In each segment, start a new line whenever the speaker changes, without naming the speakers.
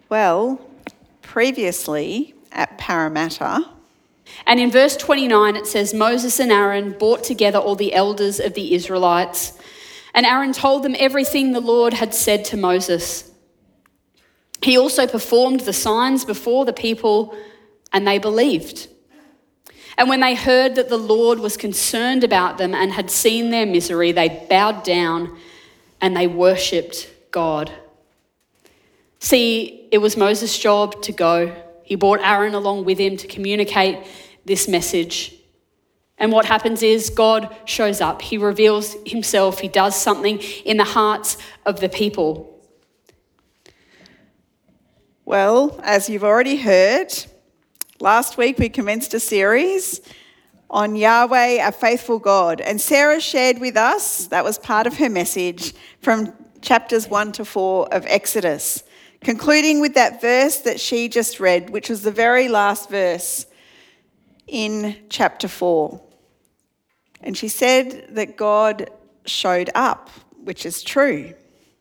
Well, previously at Parramatta,
And in verse 29, it says, Moses and Aaron brought together all the elders of the Israelites, and Aaron told them everything the Lord had said to Moses. He also performed the signs before the people, and they believed. And when they heard that the Lord was concerned about them and had seen their misery, they bowed down and they worshipped God. See, it was Moses' job to go. He brought Aaron along with him to communicate this message. And what happens is God shows up. He reveals himself. He does something in the hearts of the people.
well, as you've already heard, last week we commenced a series on Yahweh, a faithful God. And Sarah shared with us, that was part of her message, from chapters 1 to 4 of Exodus, concluding with that verse that she just read, which was the very last verse in chapter 4. And she said that God showed up, which is true.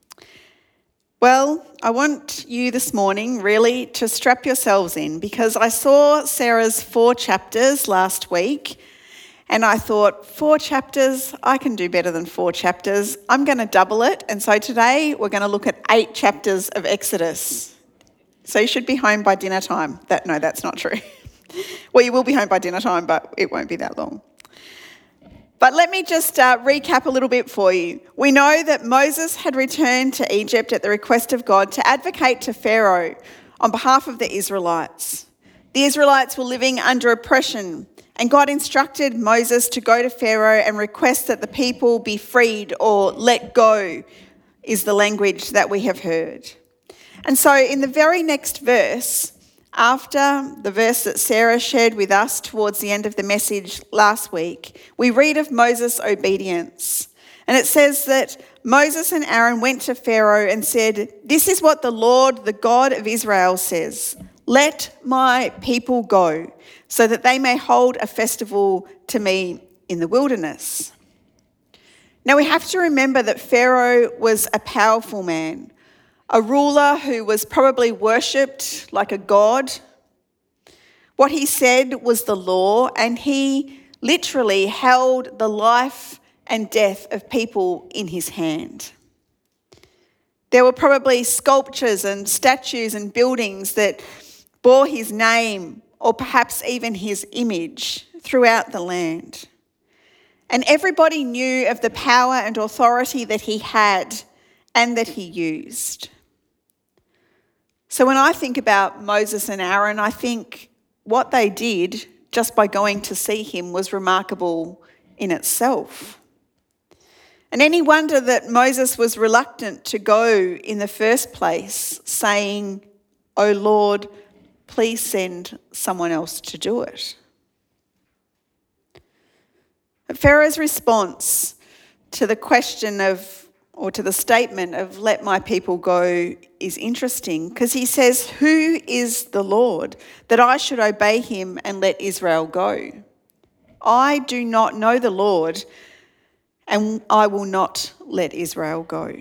Well, I want you this morning really to strap yourselves in, because I saw Sarah's 4 chapters last week and I thought, 4 chapters, I can do better than 4 chapters. I'm going to double it. And so today we're going to look at 8 chapters of Exodus. So you should be home by dinner time. No, that's not true. Well, you will be home by dinner time, but it won't be that long. But let me just recap a little bit for you. We know that Moses had returned to Egypt at the request of God to advocate to Pharaoh on behalf of the Israelites. The Israelites were living under oppression, and God instructed Moses to go to Pharaoh and request that the people be freed, or let go is the language that we have heard. And so in the very next verse, after the verse that Sarah shared with us towards the end of the message last week, we read of Moses' obedience. And it says that Moses and Aaron went to Pharaoh and said, "This is what the Lord, the God of Israel, says. Let my people go, so that they may hold a festival to me in the wilderness." Now we have to remember that Pharaoh was a powerful man, a ruler who was probably worshipped like a god. What he said was the law, and he literally held the life and death of people in his hand. There were probably sculptures and statues and buildings that bore his name, or perhaps even his image, throughout the land. And everybody knew of the power and authority that he had and that he used. So when I think about Moses and Aaron, I think what they did just by going to see him was remarkable in itself. And any wonder that Moses was reluctant to go in the first place, saying, "Oh Lord, please send someone else to do it." But Pharaoh's response to the question of, or to the statement of "let my people go" is interesting, because he says, "Who is the Lord that I should obey him and let Israel go? I do not know the Lord, and I will not let Israel go."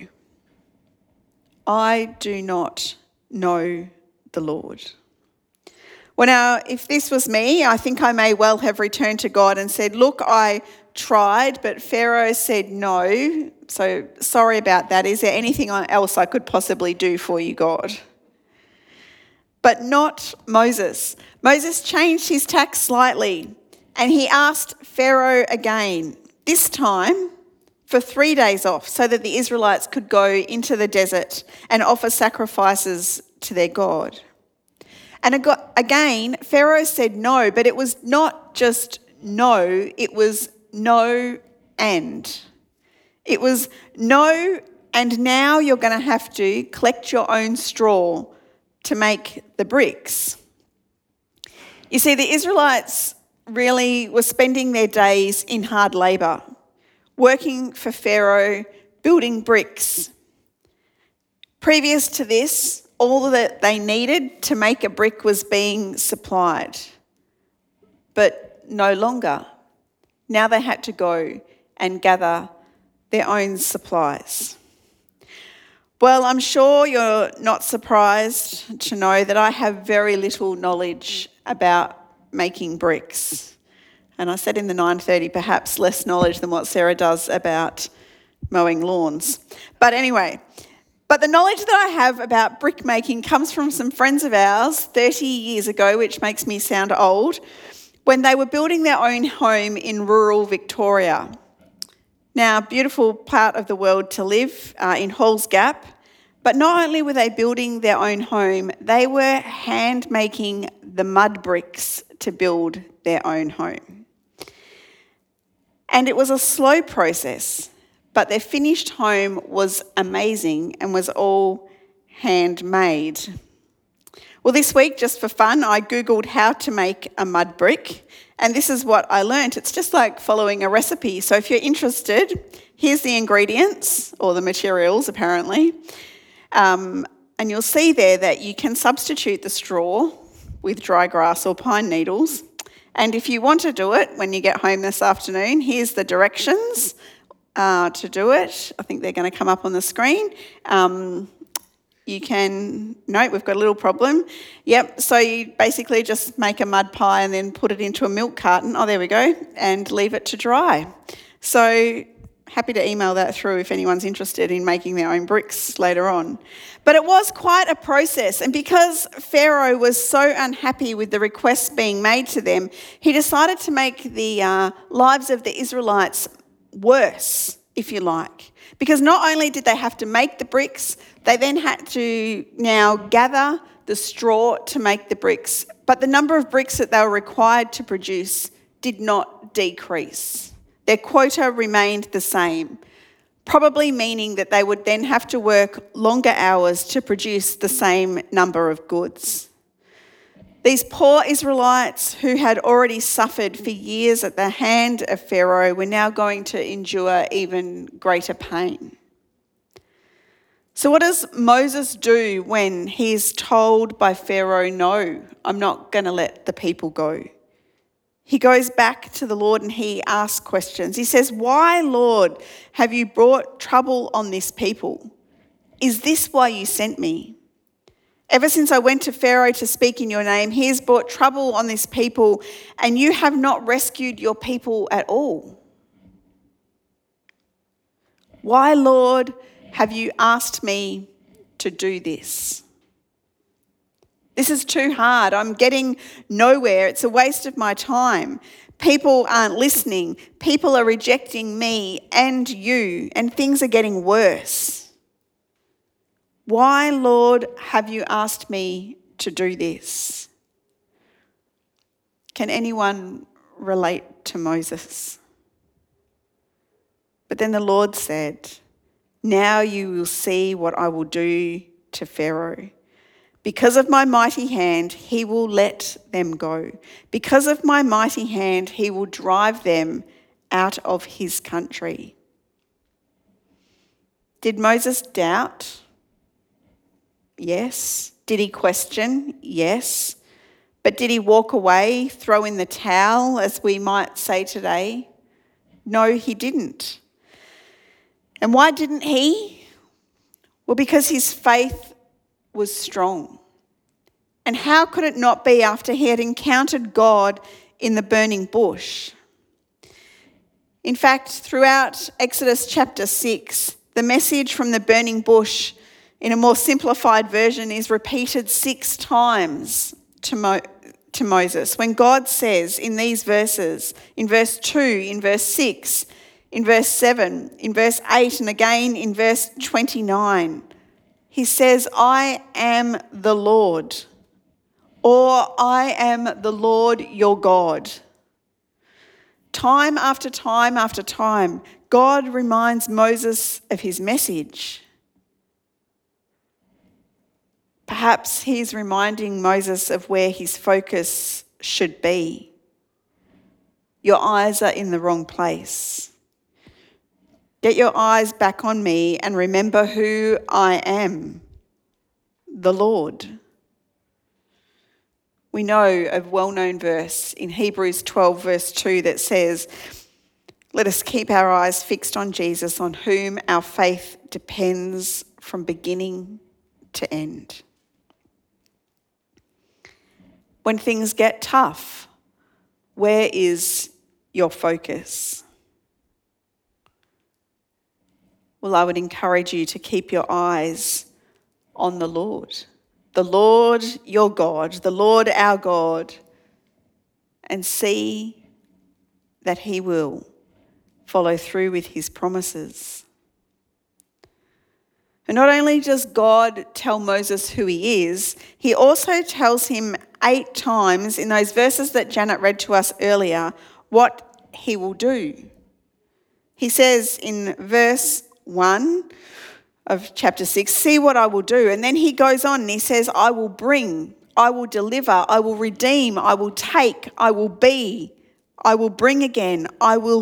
I do not know the Lord. Well, now, if this was me, I think I may well have returned to God and said, "Look, I tried, but Pharaoh said no. So sorry about that. Is there anything else I could possibly do for you, God?" But not Moses. Moses changed his tack slightly, and he asked Pharaoh again, this time for 3 days off, so that the Israelites could go into the desert and offer sacrifices to their God. And again, Pharaoh said no, but it was not just no, it was no and. It was no, and now you're going to have to collect your own straw to make the bricks. You see, the Israelites really were spending their days in hard labour, working for Pharaoh, building bricks. Previous to this, all that they needed to make a brick was being supplied, but no longer. Now they had to go and gather their own supplies. Well, I'm sure you're not surprised to know that I have very little knowledge about making bricks. And I said in the 9:30, perhaps less knowledge than what Sarah does about mowing lawns. But anyway, the knowledge that I have about brick making comes from some friends of ours 30 years ago, which makes me sound old, when they were building their own home in rural Victoria. Now, beautiful part of the world to live in Halls Gap. But not only were they building their own home, they were hand making the mud bricks to build their own home. And it was a slow process, but their finished home was amazing and was all handmade. Well, this week, just for fun, I Googled how to make a mud brick, and this is what I learnt. It's just like following a recipe. So if you're interested, here's the ingredients, or the materials apparently. And you'll see there that you can substitute the straw with dry grass or pine needles. And if you want to do it when you get home this afternoon, here's the directions to do it. I think they're going to come up on the screen. You can note we've got a little problem. Yep, so you basically just make a mud pie and then put it into a milk carton. Oh, there we go, and leave it to dry. So happy to email that through if anyone's interested in making their own bricks later on. But it was quite a process, and because Pharaoh was so unhappy with the requests being made to them, he decided to make the lives of the Israelites worse, if you like. Because not only did they have to make the bricks, they then had to now gather the straw to make the bricks. But the number of bricks that they were required to produce did not decrease. Their quota remained the same, probably meaning that they would then have to work longer hours to produce the same number of goods. These poor Israelites who had already suffered for years at the hand of Pharaoh were now going to endure even greater pain. So what does Moses do when he's told by Pharaoh, no, I'm not going to let the people go? He goes back to the Lord and he asks questions. He says, why, Lord, have you brought trouble on this people? Is this why you sent me? Ever since I went to Pharaoh to speak in your name, he has brought trouble on this people, and you have not rescued your people at all. Why, Lord, have you asked me to do this? This is too hard. I'm getting nowhere. It's a waste of my time. People aren't listening. People are rejecting me and you, and things are getting worse. Why, Lord, have you asked me to do this? Can anyone relate to Moses? But then the Lord said, now you will see what I will do to Pharaoh. Because of my mighty hand, he will let them go. Because of my mighty hand, he will drive them out of his country. Did Moses doubt? Yes. Did he question? Yes. But did he walk away, throw in the towel, as we might say today? No, he didn't. And why didn't he? Well, because his faith was strong. And how could it not be after he had encountered God in the burning bush? In fact, throughout Exodus chapter 6, the message from the burning bush in a more simplified version is repeated 6 times to Moses. When God says in these verses, in verse 2, in verse 6, in verse 7, in verse 8, and again in verse 29, he says, I am the Lord, or I am the Lord your God. Time after time after time, God reminds Moses of his message. Perhaps he's reminding Moses of where his focus should be. Your eyes are in the wrong place. Get your eyes back on me and remember who I am, the Lord. We know a well-known verse in Hebrews 12 verse 2 that says, let us keep our eyes fixed on Jesus, on whom our faith depends from beginning to end. When things get tough, where is your focus? Well, I would encourage you to keep your eyes on the Lord your God, the Lord our God, and see that he will follow through with his promises. And not only does God tell Moses who he is, he also tells him 8 times in those verses that Janet read to us earlier what he will do. He says in verse 1 of chapter 6, see what I will do. And then he goes on and he says, I will bring, I will deliver, I will redeem, I will take, I will be, I will bring again, I will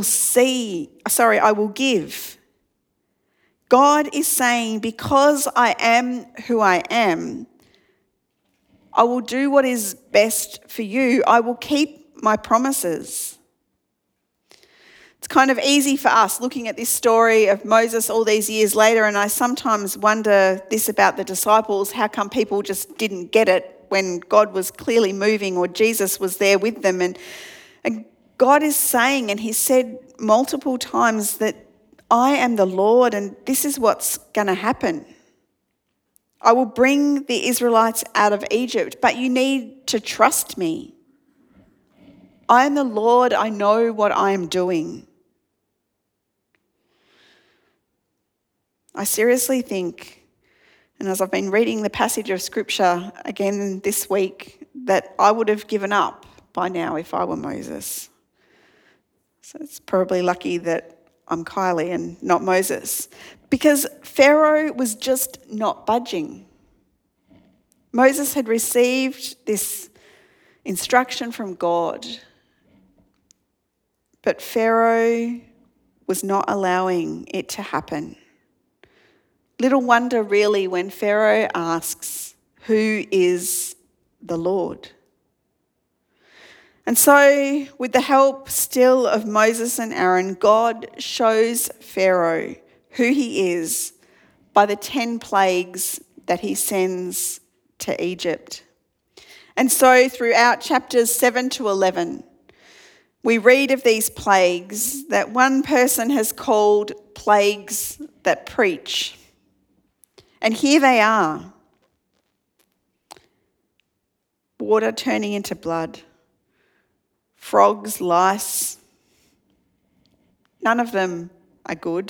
give. God is saying, because I am who I am, I will do what is best for you. I will keep my promises. It's kind of easy for us looking at this story of Moses all these years later, and I sometimes wonder this about the disciples, how come people just didn't get it when God was clearly moving or Jesus was there with them? And God is saying, and he said multiple times, that I am the Lord and this is what's going to happen. I will bring the Israelites out of Egypt, but you need to trust me. I am the Lord, I know what I am doing. I seriously think, and as I've been reading the passage of Scripture again this week, that I would have given up by now if I were Moses. So it's probably lucky that I'm Kylie and not Moses, because Pharaoh was just not budging. Moses had received this instruction from God, but Pharaoh was not allowing it to happen. Little wonder really when Pharaoh asks, who is the Lord? And so, with the help still of Moses and Aaron, God shows Pharaoh who he is by the 10 plagues that he sends to Egypt. And so, throughout chapters 7 to 11, we read of these plagues that one person has called plagues that preach. And here they are. Water turning into blood. Frogs, lice. None of them are good.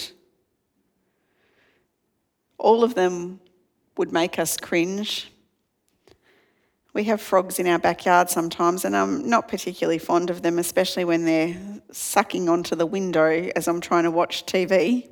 All of them would make us cringe. We have frogs in our backyard sometimes, and I'm not particularly fond of them, especially when they're sucking onto the window as I'm trying to watch TV.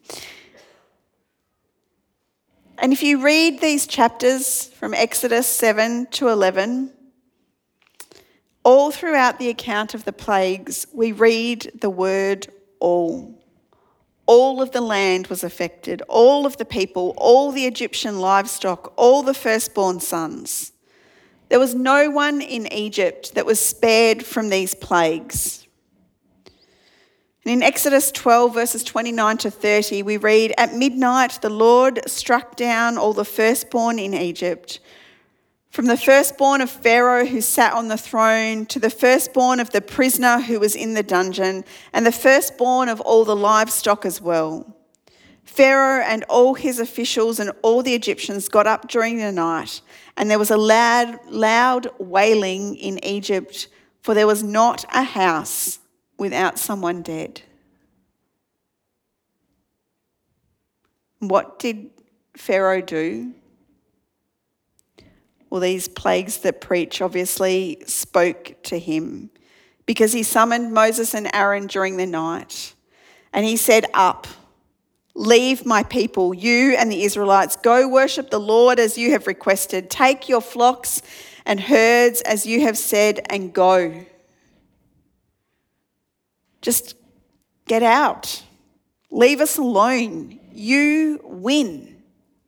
And if you read these chapters from Exodus 7 to 11, all throughout the account of the plagues, we read the word all. All of the land was affected, all of the people, all the Egyptian livestock, all the firstborn sons. There was no one in Egypt that was spared from these plagues. And in Exodus 12, verses 29 to 30, we read, at midnight the Lord struck down all the firstborn in Egypt, from the firstborn of Pharaoh who sat on the throne to the firstborn of the prisoner who was in the dungeon, and the firstborn of all the livestock as well. Pharaoh and all his officials and all the Egyptians got up during the night, and there was a loud wailing in Egypt, for there was not a house without someone dead. What did Pharaoh do? Well, these plagues that preach obviously spoke to him, because he summoned Moses and Aaron during the night, and he said, up, leave my people, you and the Israelites, go worship the Lord as you have requested. Take your flocks and herds as you have said and go. Just get out. Leave us alone. You win.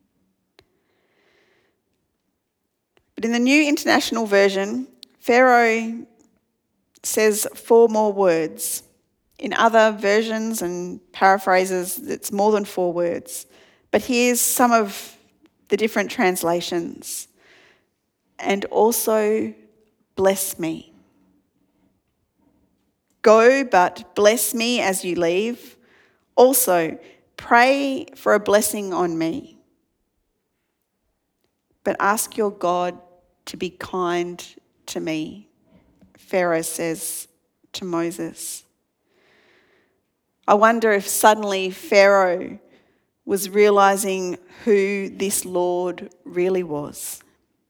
But in the New International Version, Pharaoh says 4 more words. In other versions and paraphrases, it's more than 4 words. But here's some of the different translations. And also bless me. Go, but bless me as you leave. Also, pray for a blessing on me. But ask your God to be kind to me, Pharaoh says to Moses. I wonder if suddenly Pharaoh was realizing who this Lord really was,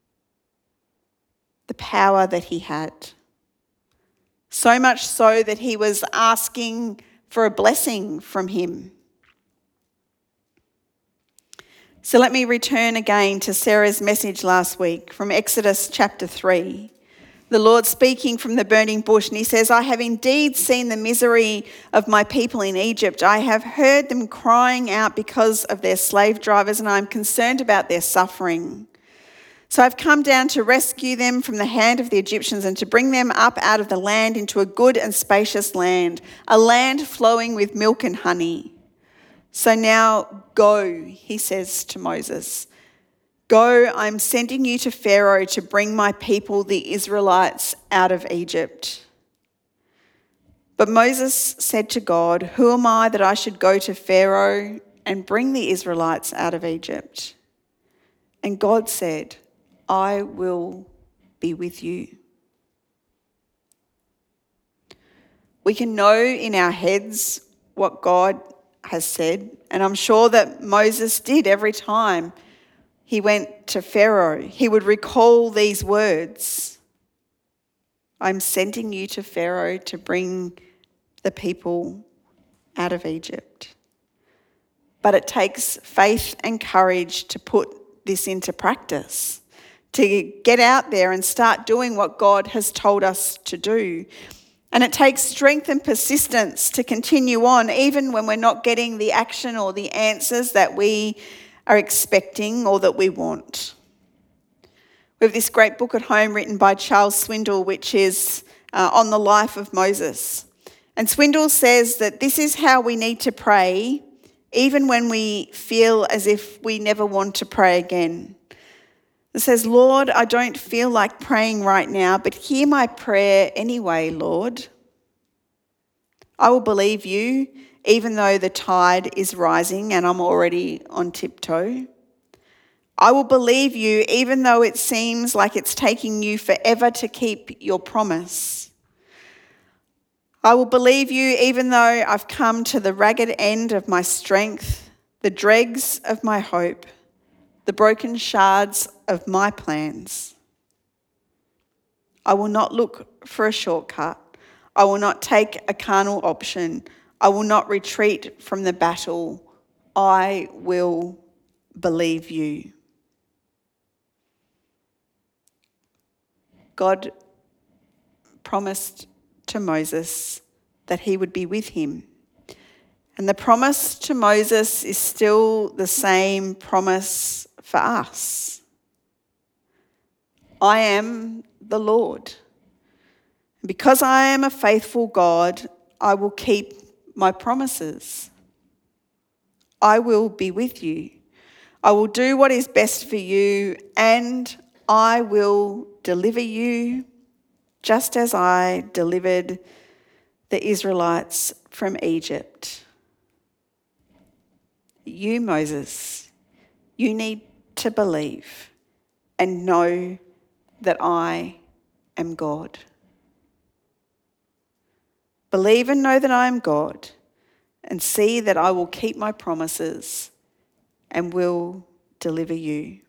the power that he had. So much so that he was asking for a blessing from him. So let me return again to Sarah's message last week from Exodus chapter 3. The Lord speaking from the burning bush, and he says, I have indeed seen the misery of my people in Egypt. I have heard them crying out because of their slave drivers, and I am concerned about their suffering. So I've come down to rescue them from the hand of the Egyptians and to bring them up out of the land into a good and spacious land, a land flowing with milk and honey. So now go, he says to Moses. Go, I'm sending you to Pharaoh to bring my people, the Israelites, out of Egypt. But Moses said to God, who am I that I should go to Pharaoh and bring the Israelites out of Egypt? And God said, I will be with you. We can know in our heads what God has said, and I'm sure that Moses did every time he went to Pharaoh. He would recall these words. I'm sending you to Pharaoh to bring the people out of Egypt. But it takes faith and courage to put this into practice, to get out there and start doing what God has told us to do. And it takes strength and persistence to continue on, even when we're not getting the action or the answers that we are expecting or that we want. We have this great book at home written by Charles Swindoll, which is on the life of Moses. And Swindoll says that this is how we need to pray, even when we feel as if we never want to pray again. It says, Lord, I don't feel like praying right now, but hear my prayer anyway, Lord. I will believe you, even though the tide is rising and I'm already on tiptoe. I will believe you, even though it seems like it's taking you forever to keep your promise. I will believe you, even though I've come to the ragged end of my strength, the dregs of my hope, the broken shards of my plans. I will not look for a shortcut. I will not take a carnal option. I will not retreat from the battle. I will believe you. God promised to Moses that he would be with him. And the promise to Moses is still the same promise for us. I am the Lord. And because I am a faithful God, I will keep my promises. I will be with you. I will do what is best for you, and I will deliver you just as I delivered the Israelites from Egypt. You, Moses, you need to believe and know that I am God. Believe and know that I am God, and see that I will keep my promises and will deliver you.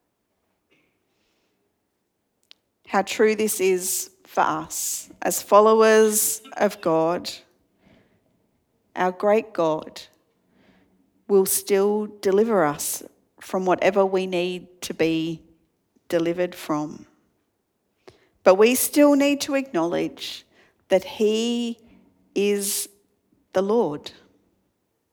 How true this is for us as followers of God. Our great God will still deliver us from whatever we need to be delivered from. But we still need to acknowledge that he is the Lord.